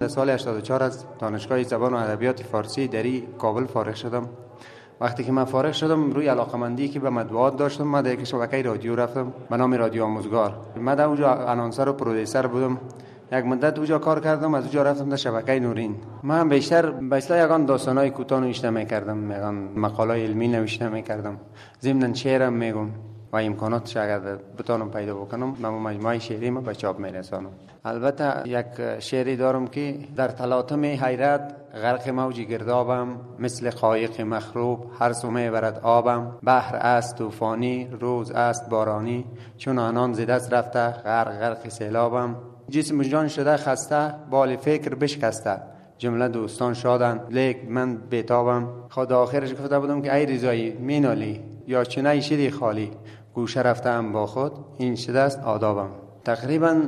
در سال 84 از دانشگاه زبان و ادبیات فارسی دری کابل فارغ شدم. وقتی که من فارغ شدم، روی علاقمندی که به مطبوعات داشتم، من در یک شبکه رادیو رفتم به نام رادیو آموزگار. من در اونجا آنونسر و پرودوسر بودم. یک مدت اونجا کار کردم، از اونجا رفتم در شبکه نورین. من بیشتر به اصطلاح یگان داستانای کوتاه نوشته می‌کردم، یگان مقاله علمی نوشته می‌کردم، ضمن شعرم میگم و امکاناتش اگر بتونم پیدا بکنم من مجموعه شعری ما به چاپ میرسانم. البته یک شعری دارم که در تلاطم حیرت غرق موج گردابم، مثل قایق مخروب هر سو میبرد آبم، بحر است طوفانی روز است بارانی، چون آنان ز دست رفته غرق سیلابم، جسم و جان شده خسته بال فکر بشکسته، جمله دوستان شادن لیک من بیتابم. خود آخرش گفته بودم که ای رضایی مینالی یا چنه شدی خالی، گوشه رفتم با خود این شده است آدابم. تقریبا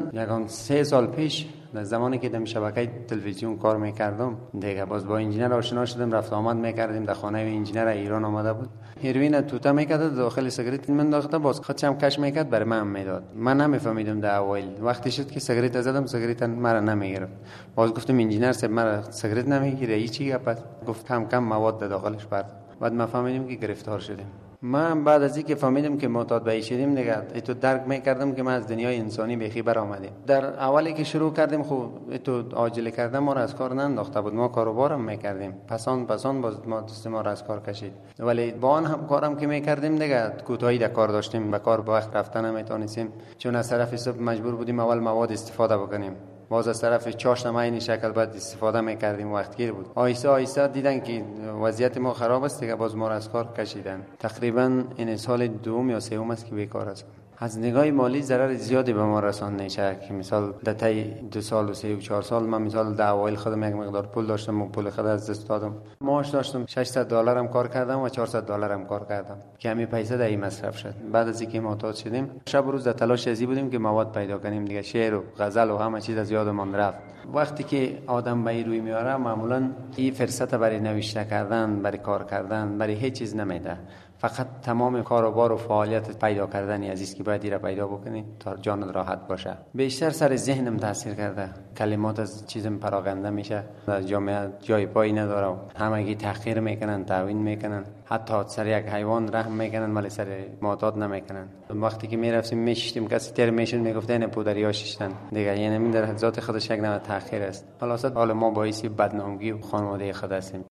3 سال پیش در زمانی که در شبکه تلویزیون کار میکردم دیگه باز با انجینر آشنا شدم، رفت آمد میکردیم. در خانه انجینر ایران آمده بود، هیروین توته میکرد داخل سیگارت من انداخته، باز خودش هم کش میکرد برای من میداد. من نمیفهمیدم در اول، وقتی شد که سیگارت زدم سیگارت مرا نمیگرفت. باز گفتم انجینر صاحب مرا سیگارت نمیگیره ای چی گپ است؟ گفت کم مواد داخلش برد. بعد ما فهمیدیم که گرفتار شدیم. من بعد از اینکه فهمیدم که معتاد به شدیم دیگه تو درک میکردم که ما از دنیای انسانی بیخی برآمدیم. در اولی که شروع کردیم خب تو عاجله کردن ما را از کار ننداخته بود، ما کاروبارم میکردیم، پسان باز ما دست ما را از کار کشید. ولی با آن هم کارم که میکردیم دیگه کوتاهی در کار داشتیم، به کار به وقت رفتن نمیتونستیم، چون از طرف حساب مجبور بودیم اول مواد استفاده بکنیم، باز از طرف چاشنم این شکل بعد استفاده میکردیم، وقت گیر بود. آیسته دیدن که وضعیت ما خراب است دیگه باز ما را از کار کشیدن. تقریبا این سال دوم یا سوم است که بیکار هستم. از نگاه مالی ضرر زیادی به ما رسانده میشه که مثال در طی 2 سال و 3 و 4 سال من مثال در اوایل خودم یک مقدار پول داشتم و پول خود از دست دادم. معاش داشتم، $600 هم کار کردم و $400 هم کار کردم که همین پیسه در این مصرف شد. بعد از اینکه معتاد شدیم شب و روز در تلاش ازی بودیم که مواد پیدا کنیم دیگه، شعر و غزل و همه چیز از یادمان رفت. وقتی که آدم به روی میاره معمولا این فرصت برای نوشته کردن، برای کار کردن، برای هیچ چیز نمیده. فقط تمام کاروبار و فعالیت پیدا کردنی عزیز که باید را پیدا بکنی تا جان راحت باشه. بیشتر سر ذهنم تاثیر کرده، کلمات از چیزم پراکنده میشه، در جامعه جای پای نداره، همگی تحقیر میکنن، تعوین میکنن، حتی سر یک حیوان رحم میکنن ولی سر معتاد نمیکنن. وقتی که میرفتیم میشتیم کسی تر میشن میگفت این پودریا ششتن دیگه، یعنی من در ذات خودش یک نوع تحقیر است. خلاص حال ما باعث بدنامگی و خانواده خود هستیم.